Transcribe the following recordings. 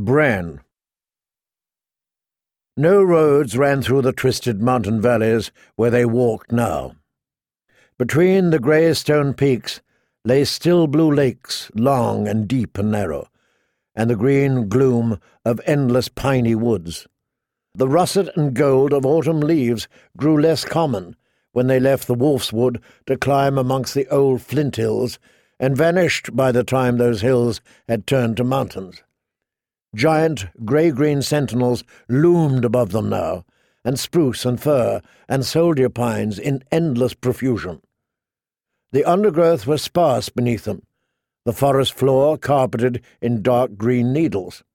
Bran. No roads ran through the twisted mountain valleys where they walked now. Between the grey stone peaks lay still blue lakes, long and deep and narrow, and the green gloom of endless piney woods. The russet and gold of autumn leaves grew less common when they left the Wolf's Wood to climb amongst the old flint hills, and vanished by the time those hills had turned to mountains. Giant grey-green sentinels loomed above them now, and spruce and fir and soldier pines in endless profusion. The undergrowth was sparse beneath them, the forest floor carpeted in dark green needles.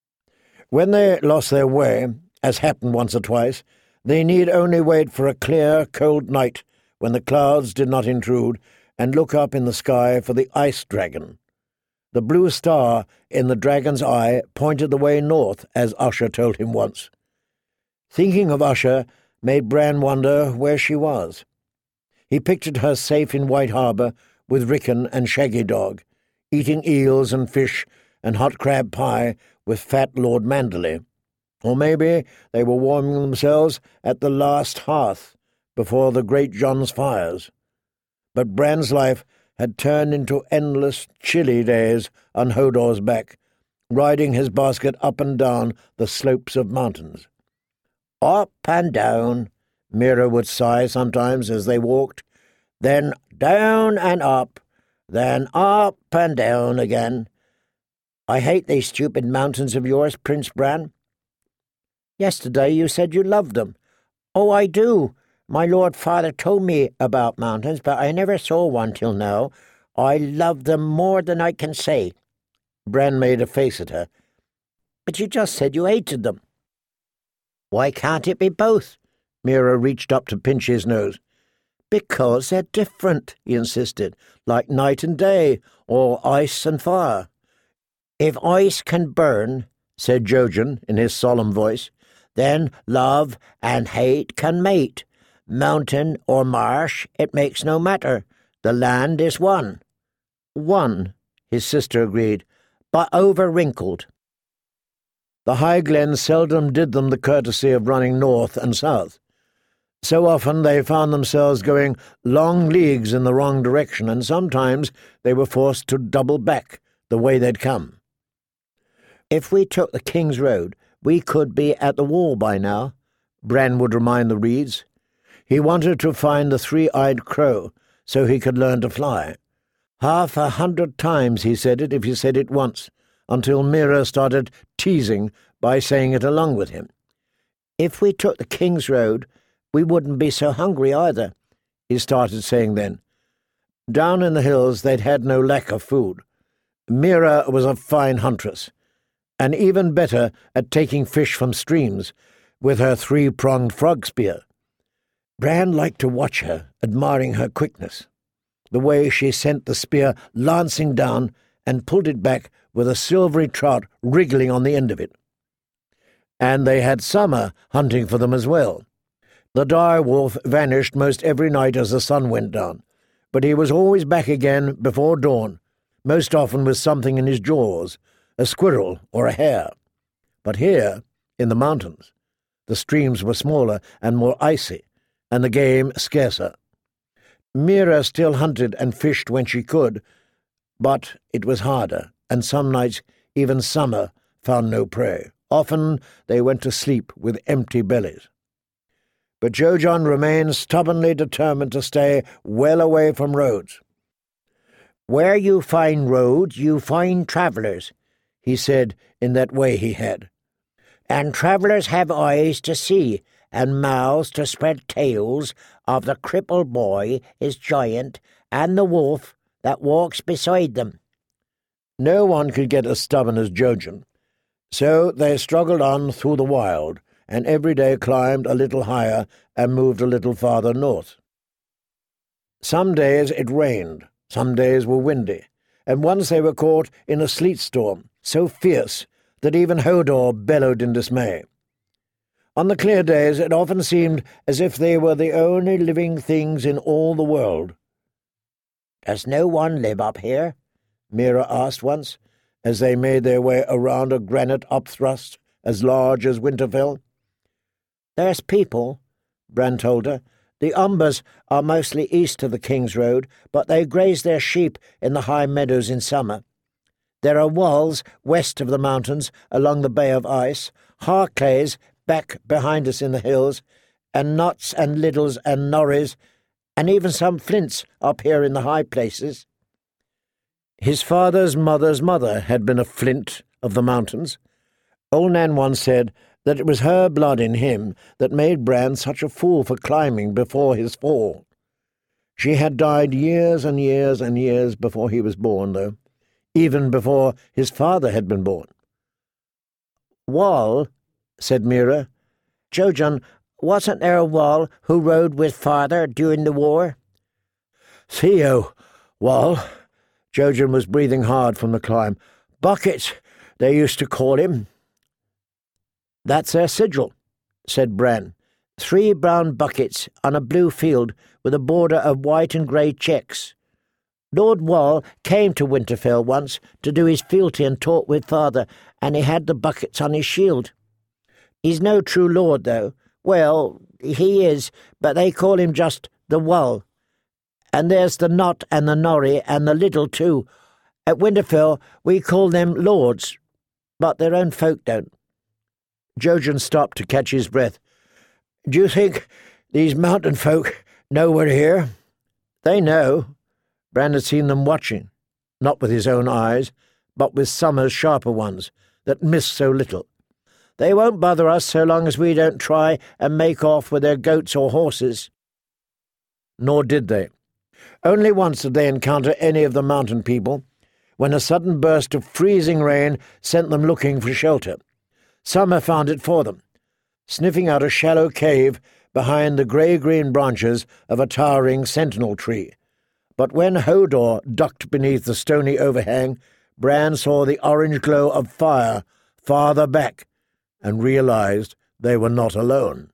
When they lost their way, as happened once or twice, they need only wait for a clear, cold night when the clouds did not intrude, and look up in the sky for the ice dragon. The blue star in the dragon's eye pointed the way north, as Usher told him once. Thinking of Usher made Bran wonder where she was. He pictured her safe in White Harbour with Rickon and Shaggy Dog, eating eels and fish and hot crab pie with fat Lord Manderley. Or maybe they were warming themselves at the last hearth before the great John's fires. But Bran's life had turned into endless, chilly days on Hodor's back, riding his basket up and down the slopes of mountains. Up and down, Mira would sigh sometimes as they walked, then down and up, then up and down again. I hate these stupid mountains of yours, Prince Bran. Yesterday you said you loved them. Oh, I do. My Lord Father told me about mountains, but I never saw one till now. I love them more than I can say. Bran made a face at her. But you just said you hated them. Why can't it be both? Mira reached up to pinch his nose. Because they're different, he insisted, like night and day, or ice and fire. If ice can burn, said Jojen in his solemn voice, then love and hate can mate. Mountain or marsh, it makes no matter. The land is one. One, his sister agreed, but over-wrinkled. The high glen seldom did them the courtesy of running north and south. So often they found themselves going long leagues in the wrong direction, and sometimes they were forced to double back the way they'd come. If we took the King's Road, we could be at the wall by now, Bran would remind the reeds. He wanted to find the three-eyed crow so he could learn to fly. 100 times he said it if he said it once, until Mira started teasing by saying it along with him. If we took the King's Road, we wouldn't be so hungry either, he started saying then. Down in the hills they'd had no lack of food. Mira was a fine huntress, and even better at taking fish from streams with her three-pronged frog spear. Bran liked to watch her, admiring her quickness, the way she sent the spear lancing down and pulled it back with a silvery trout wriggling on the end of it. And they had summer hunting for them as well. The dire wolf vanished most every night as the sun went down, but he was always back again before dawn, most often with something in his jaws, a squirrel or a hare. But here, in the mountains, the streams were smaller and more icy, and the game scarcer. Mira still hunted and fished when she could, but it was harder, and some nights, even summer, found no prey. Often they went to sleep with empty bellies. But Jojen remained stubbornly determined to stay well away from roads. Where you find roads, you find travellers, he said in that way he had. And travellers have eyes to see, and mouths to spread tales of the crippled boy, his giant, and the wolf that walks beside them. No one could get as stubborn as Jojen, so they struggled on through the wild, and every day climbed a little higher and moved a little farther north. Some days it rained, some days were windy, and once they were caught in a sleet storm so fierce that even Hodor bellowed in dismay. On the clear days it often seemed as if they were the only living things in all the world. "Does no one live up here?" Mira asked once, as they made their way around a granite upthrust as large as Winterfell. "There's people," Bran told her. "The Umbers are mostly east of the King's Road, but they graze their sheep in the high meadows in summer. There are walls west of the mountains along the Bay of Ice, Harclays back behind us in the hills, and Knots and Liddles and Norries, and even some flints up here in the high places." His father's mother's mother had been a flint of the mountains. Old Nan once said that it was her blood in him that made Bran such a fool for climbing before his fall. She had died years and years and years before he was born, though, even before his father had been born. "Wall," said Meera. "Jojen, wasn't there a Wall who rode with father during the war?" "Theo Wall." Jojen was breathing hard from the climb. "Buckets, they used to call him." "That's their sigil," said Bran. 3 brown buckets on a blue field with a border of white and grey checks. Lord Wall came to Winterfell once to do his fealty and talk with father, and he had the buckets on his shield. He's no true lord, though. Well, he is, but they call him just the Wall. And there's the Knot and the Norrie and the Liddle too. At Winterfell we call them lords, but their own folk don't." Jojen stopped to catch his breath. "Do you think these mountain folk know we're here?" "They know." Bran had seen them watching, not with his own eyes, but with Summer's sharper ones, that missed so little. "They won't bother us so long as we don't try and make off with their goats or horses." Nor did they. Only once did they encounter any of the mountain people, when a sudden burst of freezing rain sent them looking for shelter. Summer found it for them, sniffing out a shallow cave behind the grey-green branches of a towering sentinel tree. But when Hodor ducked beneath the stony overhang, Bran saw the orange glow of fire farther back, and realized they were not alone.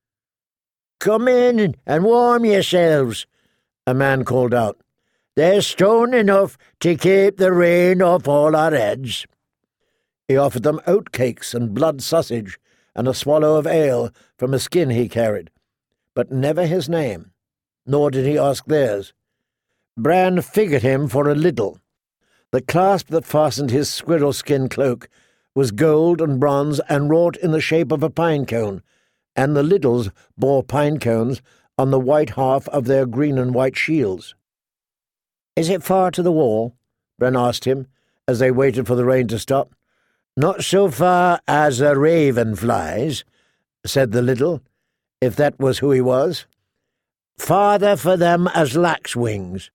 "Come in and warm yourselves," a man called out. "There's stone enough to keep the rain off all our heads." He offered them oatcakes and blood sausage, and a swallow of ale from a skin he carried, but never his name, nor did he ask theirs. Bran figured him for a Liddle. The clasp that fastened his squirrel-skin cloak was gold and bronze and wrought in the shape of a pine cone, and the Liddles bore pine cones on the white half of their green and white shields. "Is it far to the wall?" Bran asked him, as they waited for the rain to stop. "Not so far as a raven flies," said the Liddle, if that was who he was. "Farther for them as lax wings."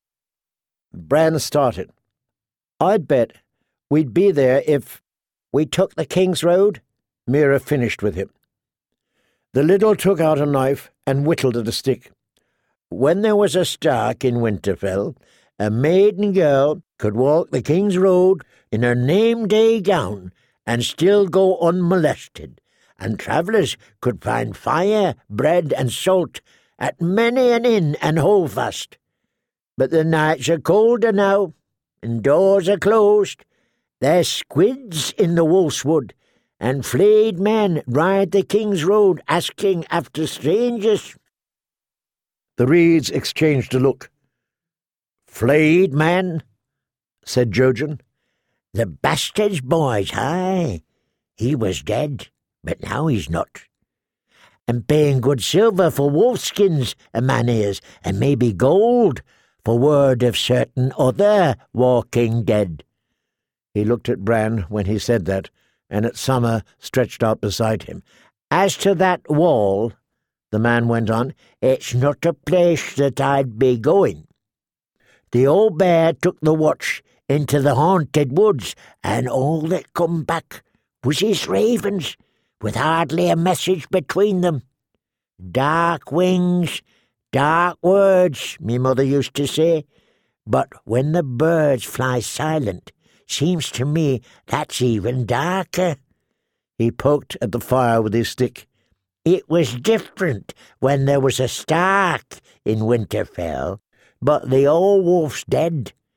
Bran started. "I'd bet we'd be there if we took the King's Road," Meera finished with him. The Liddle took out a knife and whittled at a stick. "When there was a Stark in Winterfell, a maiden girl could walk the King's Road in her name-day gown and still go unmolested, and travellers could find fire, bread, and salt at many an inn and holdfast. But the nights are colder now, and doors are closed. There's squids in the wolfswood, and flayed men ride the King's Road asking after strangers." The reeds exchanged a look. "Flayed men?" said Jojen. "The bastard's boys, aye. He was dead, but now he's not. And paying good silver for wolfskins a man is, and maybe gold for word of certain other walking dead." He looked at Bran when he said that, and at Summer stretched out beside him. "As to that wall," the man went on, "it's not a place that I'd be going. The old bear took the watch into the haunted woods, and all that come back was his ravens, with hardly a message between them. Dark wings, dark words, me mother used to say, but when the birds fly silent, seems to me that's even darker." He poked at the fire with his stick. "It was different when there was a Stark in Winterfell, but the old wolf's dead,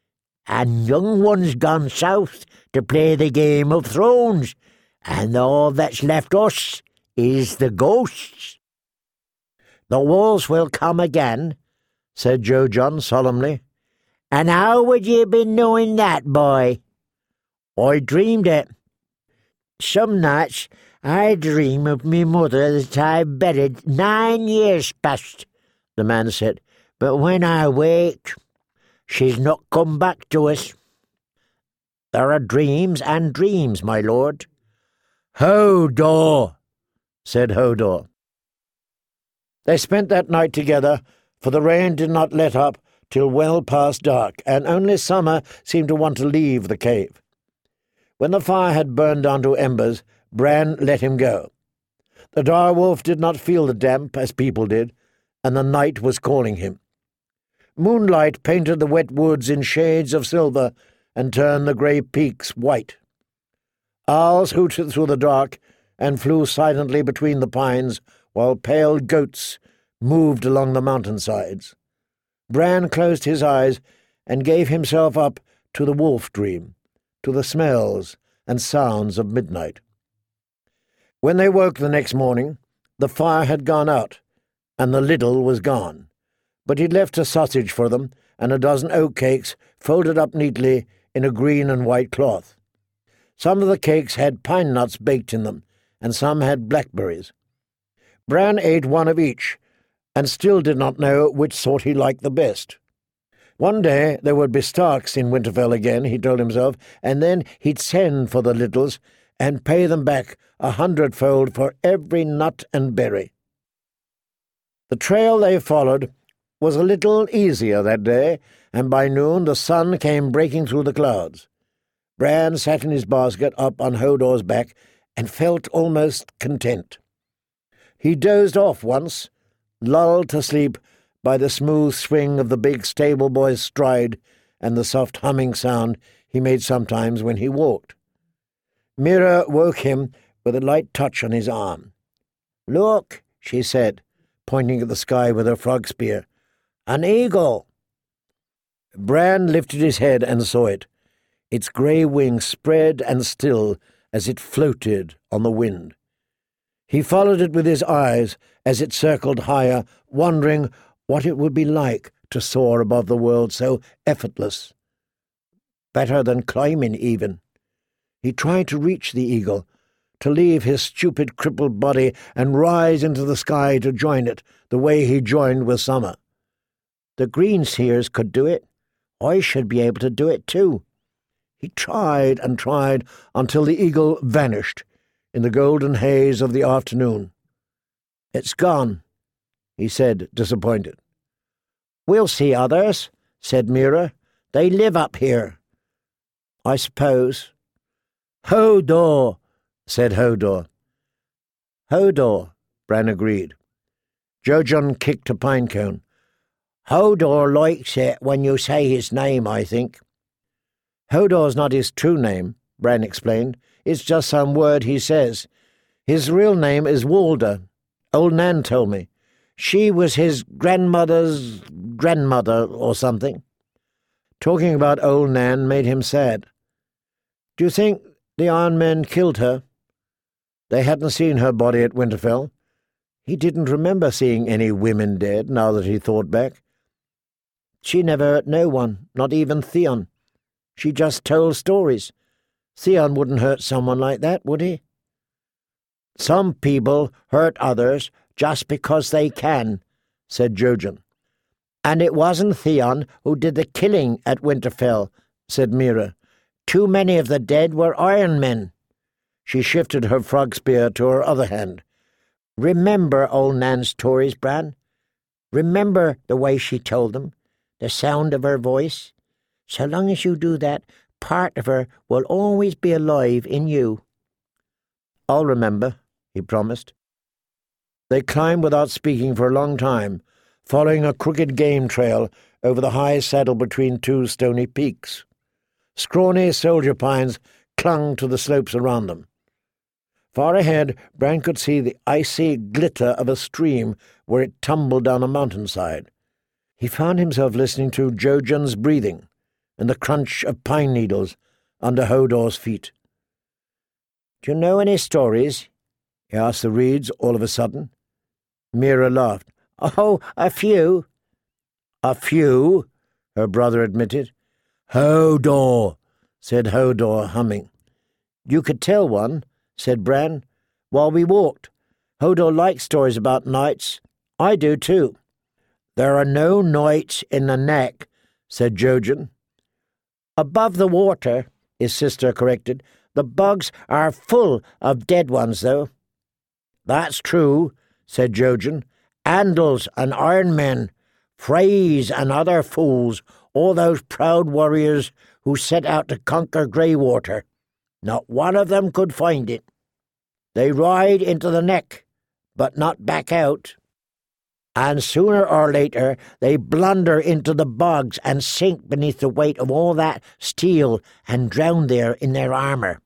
and young ones gone south to play the Game of Thrones, and all that's left us is the ghosts." "The wolves will come again," said Joe John solemnly. "And how would ye be knowing that, boy?" "I dreamed it. Some nights I dream of me mother that I buried 9 years past," the man said. "But when I wake, she's not come back to us." "There are dreams and dreams, my lord." "Hodor," said Hodor. They spent that night together, for the rain did not let up till well past dark, and only Summer seemed to want to leave the cave. When the fire had burned down to embers, Bran let him go. The direwolf did not feel the damp as people did, and the night was calling him. Moonlight painted the wet woods in shades of silver and turned the grey peaks white. Owls hooted through the dark and flew silently between the pines, while pale goats moved along the mountainsides. Bran closed his eyes and gave himself up to the wolf dream, to the smells and sounds of midnight. When they woke the next morning, the fire had gone out, and the Liddle was gone, but he'd left a sausage for them and a dozen oat cakes folded up neatly in a green and white cloth. Some of the cakes had pine nuts baked in them, and some had blackberries. Bran ate one of each, and still did not know which sort he liked the best. One day there would be Starks in Winterfell again, he told himself, and then he'd send for the Liddles and pay them back 100-fold for every nut and berry. The trail they followed was a little easier that day, and by noon the sun came breaking through the clouds. Bran sat in his basket up on Hodor's back and felt almost content. He dozed off once, lulled to sleep by the smooth swing of the big stable boy's stride and the soft humming sound he made sometimes when he walked. Meera woke him with a light touch on his arm. "Look," she said, pointing at the sky with her frog spear. "An eagle." Bran lifted his head and saw it, its grey wings spread and still as it floated on the wind. He followed it with his eyes as it circled higher, wondering what it would be like to soar above the world so effortless. Better than climbing, even. He tried to reach the eagle, to leave his stupid crippled body and rise into the sky to join it, the way he joined with Summer. The Greenseers could do it. I should be able to do it too. He tried and tried until the eagle vanished in the golden haze of the afternoon. "It's gone," he said, disappointed. "We'll see others," said Meera. "They live up here." "I suppose." "Hodor," said Hodor. "Hodor," Bran agreed. Jojen kicked a pine cone. "Hodor likes it when you say his name, I think." "Hodor's not his true name," Bran explained. "It's just some word he says. His real name is Walder. Old Nan told me. She was his grandmother's grandmother or something." Talking about old Nan made him sad. "Do you think the Iron Men killed her?" They hadn't seen her body at Winterfell. He didn't remember seeing any women dead, now that he thought back. She never hurt no one, not even Theon. She just told stories. Theon wouldn't hurt someone like that, would he? "Some people hurt others just because they can," said Jojen. "And it wasn't Theon who did the killing at Winterfell," said Meera. "Too many of the dead were Iron Men." She shifted her frog spear to her other hand. "Remember old Nan's stories, Bran? Remember the way she told them, the sound of her voice? So long as you do that, part of her will always be alive in you." "I'll remember," he promised. They climbed without speaking for a long time, following a crooked game trail over the high saddle between two stony peaks. Scrawny soldier pines clung to the slopes around them. Far ahead, Bran could see the icy glitter of a stream where it tumbled down a mountainside. He found himself listening to Jojen's breathing, and the crunch of pine needles under Hodor's feet. "Do you know any stories?" he asked the reeds all of a sudden. Mira laughed. "Oh, a few." "A few," her brother admitted. "Hodor," said Hodor, humming. "You could tell one," said Bran, "while we walked. Hodor likes stories about knights. I do too." "There are no knights in the neck," said Jojen. "Above the water," his sister corrected. "The bugs are full of dead ones, though." "That's true," said Jojen. "Andals and Iron Men, Freys and other fools, all those proud warriors who set out to conquer Greywater. Not one of them could find it. They ride into the neck, but not back out. And sooner or later they blunder into the bogs and sink beneath the weight of all that steel and drown there in their armour."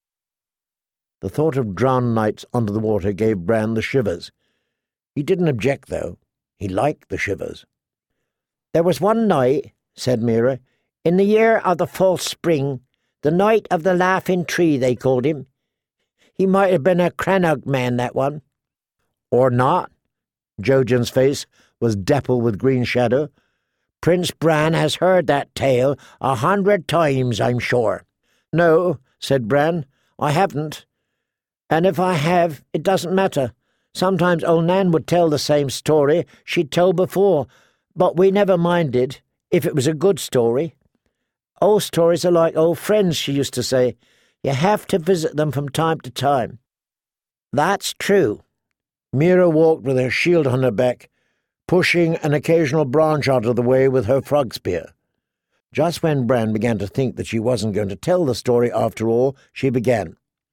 The thought of drowned knights under the water gave Bran the shivers. He didn't object, though. He liked the shivers. "There was one night," said Mira, "in the year of the false spring, the night of the laughing tree, they called him. He might have been a Crannog man, that one." "Or not." Jojen's face was dappled with green shadow. "Prince Bran has heard that tale 100 times, I'm sure." "No," said Bran, "I haven't. And if I have, it doesn't matter. Sometimes old Nan would tell the same story she'd told before, but we never minded, if it was a good story. Old stories are like old friends, she used to say. You have to visit them from time to time." "That's true." Mira walked with her shield on her back, pushing an occasional branch out of the way with her frog spear. Just when Bran began to think that she wasn't going to tell the story after all, she began.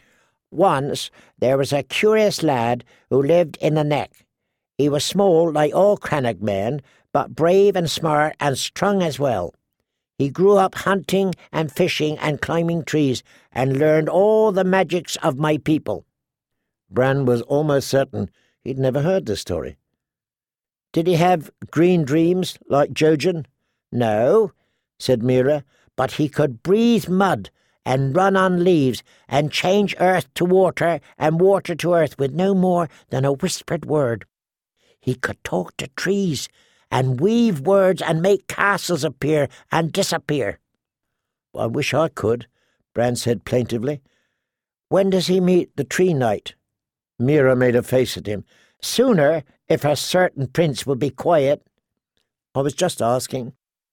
"Once there was a curious lad who lived in the neck. He was small like all Crannog men, but brave and smart and strong as well. He grew up hunting and fishing and climbing trees and learned all the magics of my people." Bran was almost certain he'd never heard this story. "Did he have green dreams like Jojen?" "No," said Mira, "but he could breathe mud and run on leaves and change earth to water and water to earth with no more than a whispered word. He could talk to trees and weave words and make castles appear and disappear." "I wish I could," Bran said plaintively. "When does he meet the tree knight?" Mira made a face at him. "Sooner, if a certain prince will be quiet." "I was just asking."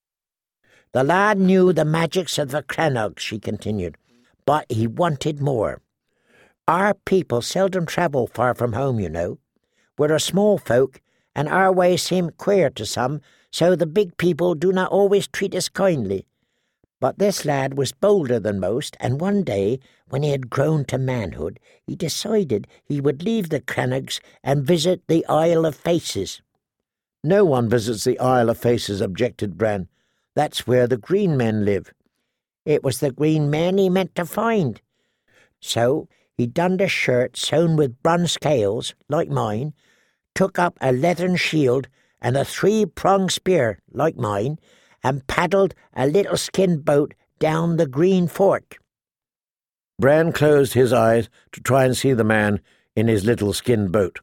"The lad knew the magics of the Crannog," she continued, "but he wanted more. Our people seldom travel far from home, you know. We're a small folk, and our ways seem queer to some, so the big people do not always treat us kindly. But this lad was bolder than most, and one day, when he had grown to manhood, he decided he would leave the Crannogs and visit the Isle of Faces." "No one visits the Isle of Faces," objected Bran. "That's where the green men live." "It was the green men he meant to find. So he donned a shirt sewn with bronze scales, like mine, took up a leathern shield and a 3-pronged spear, like mine, and paddled a little skin boat down the Green Fork." Bran closed his eyes to try and see the man in his little skin boat.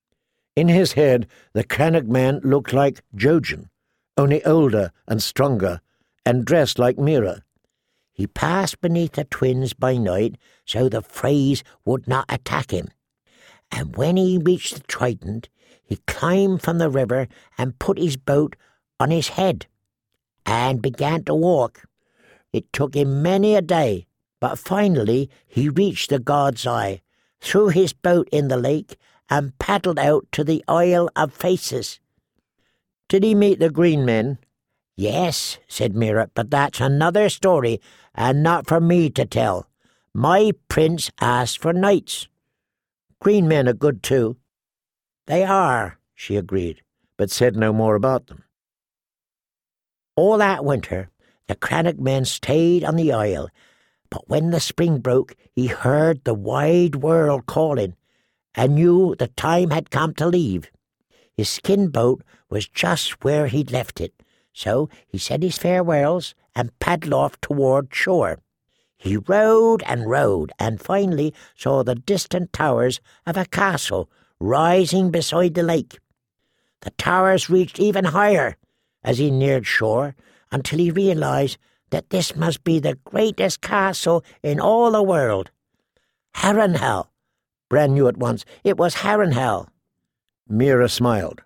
In his head, the Crannog man looked like Jojen, only older and stronger, and dressed like Mira. "He passed beneath the twins by night so the Freys would not attack him. And when he reached the Trident, he climbed from the river and put his boat on his head and began to walk. It took him many a day, but finally he reached the God's Eye, threw his boat in the lake, and paddled out to the Isle of Faces." "Did he meet the green men?" "Yes," said Mira, "but that's another story, and not for me to tell. My prince asked for knights." "Green men are good too." "They are," she agreed, but said no more about them. All that winter, the Crannog men stayed on the isle, but when the spring broke, he heard the wide world calling, and knew the time had come to leave. His skin boat was just where he'd left it, so he said his farewells and paddled off toward shore. He rowed and finally saw the distant towers of a castle rising beside the lake. The towers reached even higher as he neared shore, until he realized that this must be the greatest castle in all the world. Harrenhal. Bran knew at once. It was Harrenhal. Mira smiled.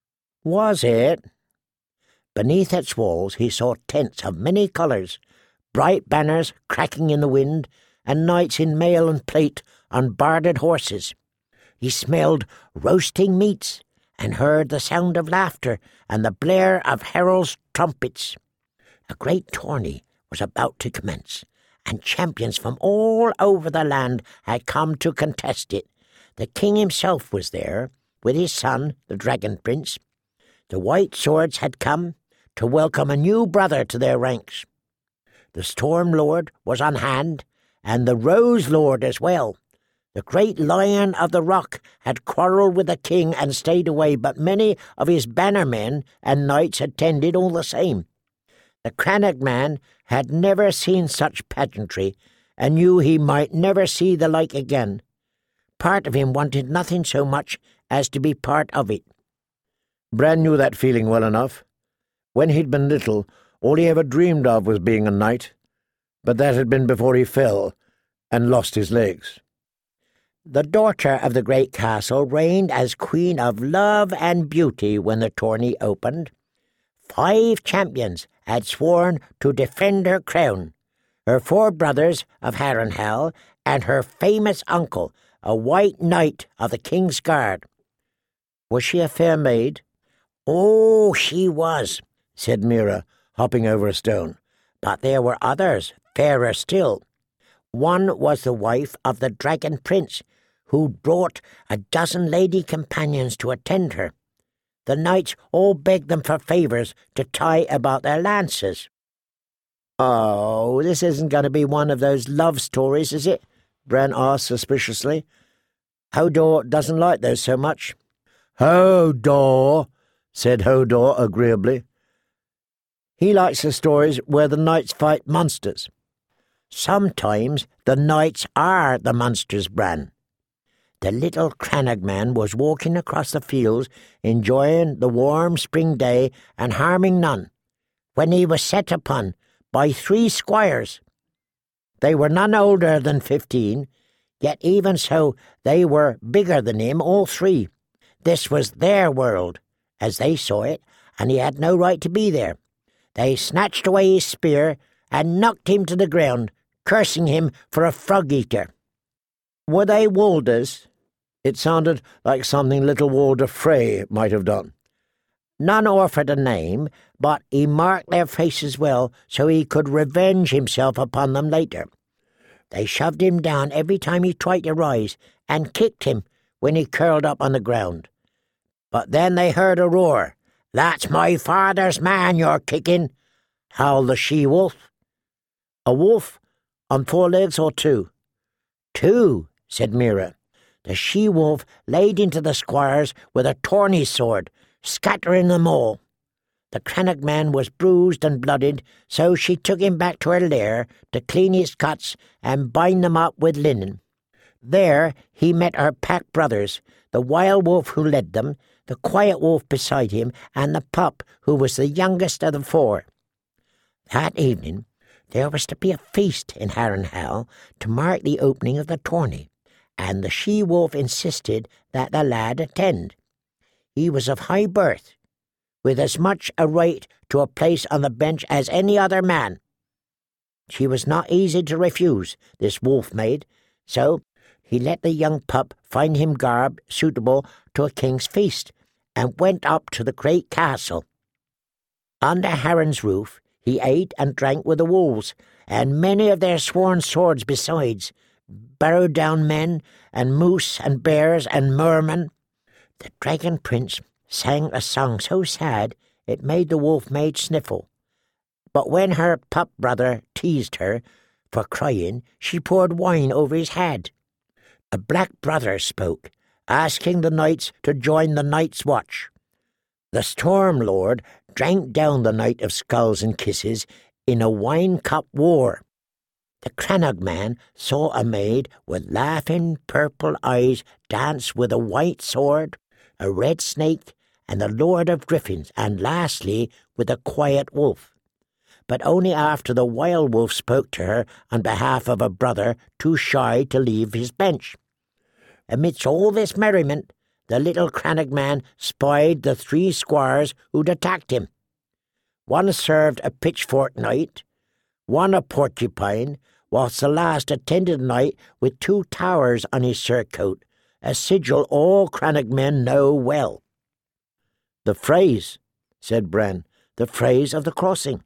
Was it? Beneath its walls he saw tents of many colours, bright banners cracking in the wind, and knights in mail and plate on barded horses. He smelled roasting meats, and heard the sound of laughter and the blare of heralds' trumpets. A great tourney was about to commence, and champions from all over the land had come to contest it. The king himself was there, with his son, the Dragon Prince. The White Swords had come to welcome a new brother to their ranks. The Storm Lord was on hand, and the Rose Lord as well. The great Lion of the Rock had quarrelled with the king and stayed away, but many of his bannermen and knights attended all the same. The Crannog man had never seen such pageantry, and knew he might never see the like again. Part of him wanted nothing so much as to be part of it. Bran knew that feeling well enough. When he'd been little, all he ever dreamed of was being a knight, but that had been before he fell and lost his legs. The daughter of the great castle reigned as Queen of Love and Beauty when the tourney opened. 5 champions had sworn to defend her crown, her 4 brothers of Harrenhal, and her famous uncle, a white knight of the King's Guard. Was she a fair maid? Oh, she was, said Mira, hopping over a stone. But there were others, fairer still. One was the wife of the Dragon Prince, who brought a dozen lady companions to attend her. The knights all begged them for favours to tie about their lances. "Oh, this isn't going to be one of those love stories, is it?" Bran asked suspiciously. "Hodor doesn't like those so much." "Hodor," said Hodor agreeably. "He likes the stories where the knights fight monsters." "Sometimes the knights are the monsters, Bran." The little Crannog man was walking across the fields, enjoying the warm spring day and harming none, when he was set upon by 3 squires. They were none older than 15, yet even so they were bigger than him, all 3. This was their world, as they saw it, and he had no right to be there. They snatched away his spear and knocked him to the ground, cursing him for a frog-eater. "Were they Walders?" It sounded like something little Walder Frey might have done. None offered a name, but he marked their faces well so he could revenge himself upon them later. They shoved him down every time he tried to rise, and kicked him when he curled up on the ground. But then they heard a roar. "That's my father's man you're kicking," howled the she-wolf. "A wolf? On 4 legs or 2? "2, said Mira. The she-wolf laid into the squires with a tourney sword, scattering them all. The Crannog man was bruised and blooded, so she took him back to her lair to clean his cuts and bind them up with linen. There he met her pack brothers, the wild wolf who led them, the quiet wolf beside him, and the pup who was the youngest of the 4. That evening there was to be a feast in Harrenhal to mark the opening of the tourney, and the she-wolf insisted that the lad attend. He was of high birth, with as much a right to a place on the bench as any other man. She was not easy to refuse, this wolf-maid, so he let the young pup find him garb suitable to a king's feast, and went up to the great castle. Under Harren's roof he ate and drank with the wolves, and many of their sworn swords besides, barrow-down men, and moose, and bears, and mermen. The Dragon Prince sang a song so sad it made the wolf-maid sniffle. But when her pup brother teased her for crying, she poured wine over his head. A black brother spoke, asking the knights to join the Night's Watch. The Storm Lord drank down the Night of Skulls and Kisses in a wine-cup war. The Crannog man saw a maid with laughing purple eyes dance with a white sword, a red snake, and the Lord of Griffins, and lastly with a quiet wolf. But only after the wild wolf spoke to her on behalf of a brother too shy to leave his bench. Amidst all this merriment, the little Crannog man spied the 3 squires who'd attacked him. One served a pitchfork knight, one a porcupine, whilst the last attended a knight with 2 towers on his surcoat, a sigil all Crannog men know well. "The phrase," said Bran, "the phrase of the crossing."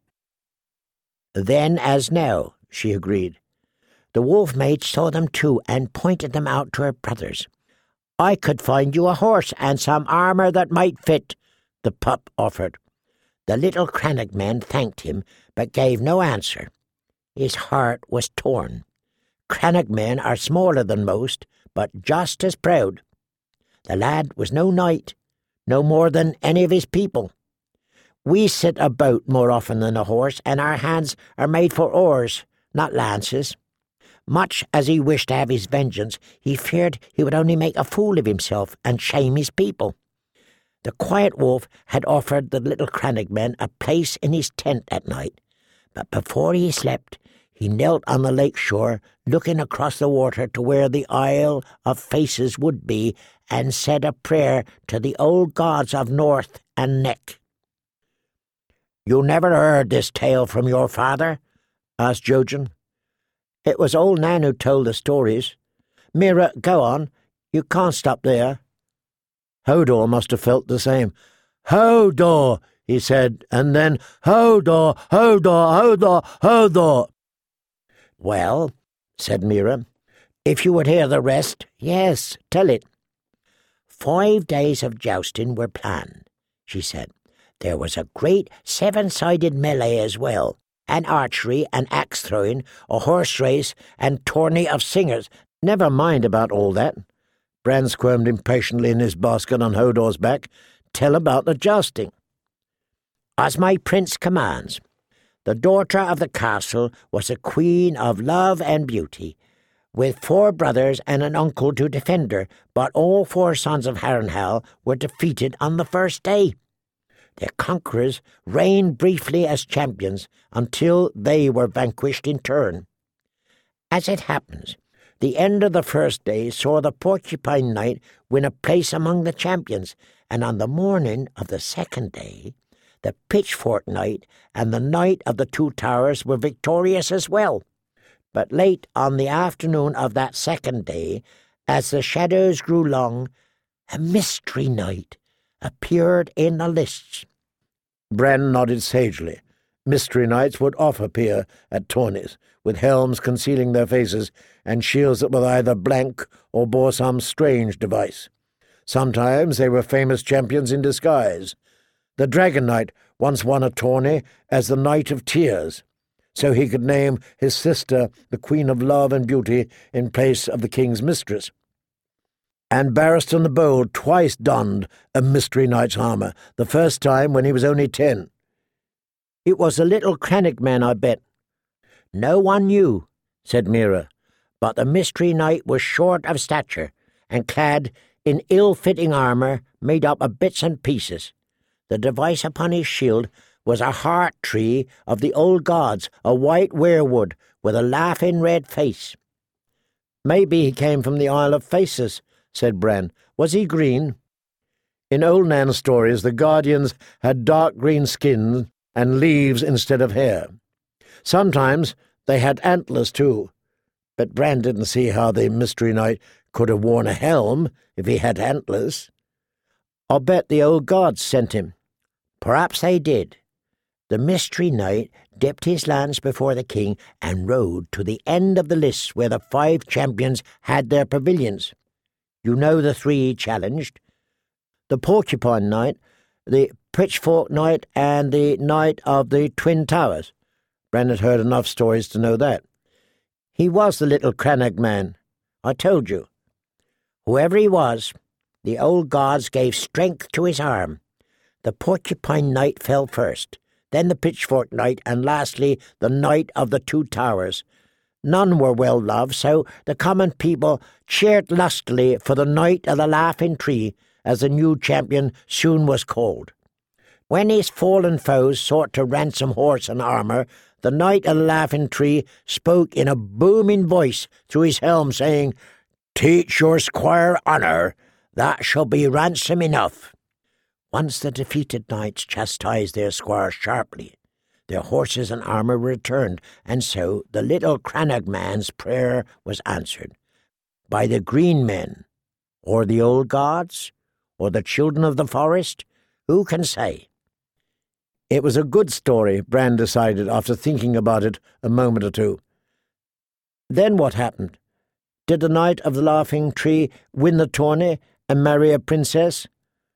"Then as now," she agreed. The wolf maid saw them too and pointed them out to her brothers. "I could find you a horse and some armour that might fit," the pup offered. The little Crannog man thanked him, but gave no answer. His heart was torn. Crannog men are smaller than most, but just as proud. The lad was no knight, no more than any of his people. "We sit about more often than a horse, and our hands are made for oars, not lances." Much as he wished to have his vengeance, he feared he would only make a fool of himself and shame his people. The quiet wolf had offered the little Crannog men a place in his tent at night, but before he slept, he knelt on the lake shore, looking across the water to where the Isle of Faces would be, and said a prayer to the old gods of North and Neck. "You never heard this tale from your father?" asked Jojen. "It was old Nan who told the stories. Mira, go on. You can't stop there." Hodor must have felt the same. "Hodor," he said, and then "Hodor, Hodor, Hodor, Hodor." "Well," said Mira, "if you would hear the rest, yes, tell it." 5 days of jousting were planned, she said. There was a great 7-sided melee as well, and archery and axe-throwing, a horse race and tourney of singers. "Never mind about all that." Bran squirmed impatiently in his basket on Hodor's back. "Tell about the jousting." "As my prince commands. The daughter of the castle was a queen of love and beauty, with 4 brothers and an uncle to defend her, but all 4 sons of Harrenhal were defeated on the first day. Their conquerors reigned briefly as champions until they were vanquished in turn. As it happens, the end of the first day saw the Porcupine Knight win a place among the champions, and on the morning of the second day, the Pitchfork Knight and the Knight of the 2 Towers were victorious as well. But late on the afternoon of that second day, as the shadows grew long, a mystery knight appeared in the lists." Bran nodded sagely. Mystery knights would often appear at tourneys, with helms concealing their faces and shields that were either blank or bore some strange device. Sometimes they were famous champions in disguise. The Dragon Knight once won a tourney as the Knight of Tears, so he could name his sister the Queen of Love and Beauty in place of the king's mistress. And Barristan the Bold twice donned a mystery knight's armour, the first time when he was only 10. "It was the little Crannog man, I bet." "No one knew," said Mira, "but the mystery knight was short of stature, and clad in ill-fitting armour made up of bits and pieces. The device upon his shield was a heart tree of the old gods, a white weirwood with a laughing red face." "Maybe he came from the Isle of Faces," said Bran. "Was he green?" In old Nan's stories, the Guardians had dark green skin and leaves instead of hair. Sometimes they had antlers too, but Bran didn't see how the Mystery Knight could have worn a helm if he had antlers. "I'll bet the old gods sent him." "Perhaps they did." The Mystery Knight dipped his lance before the king and rode to the end of the lists where the 5 champions had their pavilions. You know the 3 he challenged: the Porcupine Knight, the Pitchfork Knight, and the Knight of the Twin Towers. Bran had heard enough stories to know that. He was the little Crannog man. I told you. Whoever he was, the old gods gave strength to his arm. The Porcupine Knight fell first, then the Pitchfork Night, and lastly the Night of the Two Towers. None were well loved, so the common people cheered lustily for the Knight of the Laughing Tree, as the new champion soon was called. When his fallen foes sought to ransom horse and armour, the Knight of the Laughing Tree spoke in a booming voice through his helm, saying, "Teach your squire honour, that shall be ransom enough." Once the defeated knights chastised their squire sharply. Their horses and armour were returned, and so the little Crannog man's prayer was answered. By the green men, or the old gods, or the children of the forest, who can say? It was a good story, Bran decided after thinking about it a moment or two. Then what happened? Did the Knight of the Laughing Tree win the tourney and marry a princess?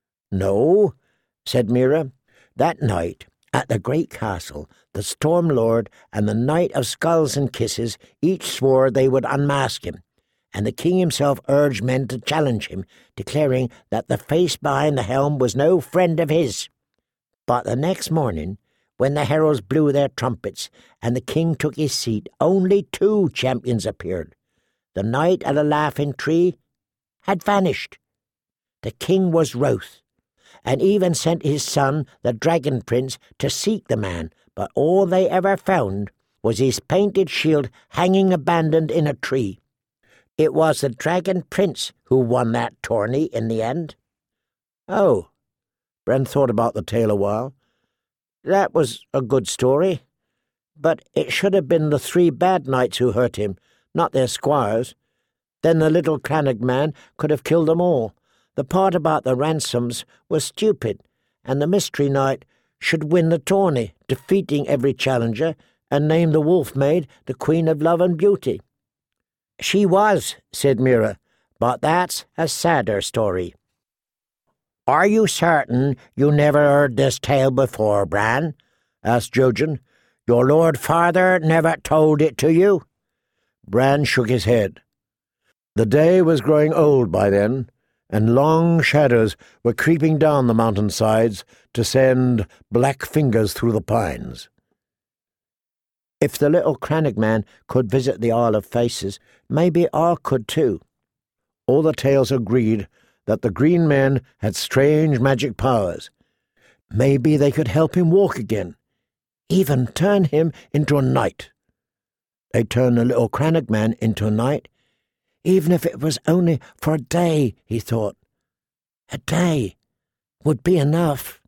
"No," said Mira. "That night, at the great castle, the Storm Lord and the Knight of Skulls and Kisses each swore they would unmask him, and the king himself urged men to challenge him, declaring that the face behind the helm was no friend of his. But the next morning, when the heralds blew their trumpets and the king took his seat, only 2 champions appeared. The Knight of the Laughing Tree had vanished. The king was wroth, and even sent his son, the Dragon Prince, to seek the man, but all they ever found was his painted shield hanging abandoned in a tree. It was the Dragon Prince who won that tourney in the end." "Oh." Bran thought about the tale a while. "That was a good story, but it should have been the 3 bad knights who hurt him, not their squires. Then the little Crannog man could have killed them all. The part about the ransoms was stupid, and the Mystery Knight should win the tourney, defeating every challenger, and name the Wolf Maid the Queen of Love and Beauty." "She was," said Mira, "but that's a sadder story." "Are you certain you never heard this tale before, Bran?" asked Jojen. "Your Lord Father never told it to you?" Bran shook his head. The day was growing old by then, and long shadows were creeping down the mountain-sides to send black fingers through the pines. "If the little Crannog man could visit the Isle of Faces, maybe I could too." All the tales agreed that the green men had strange magic powers. Maybe they could help him walk again, even turn him into a knight. They'd turn the little Crannog man into a knight, even if it was only for a day, he thought. A day would be enough.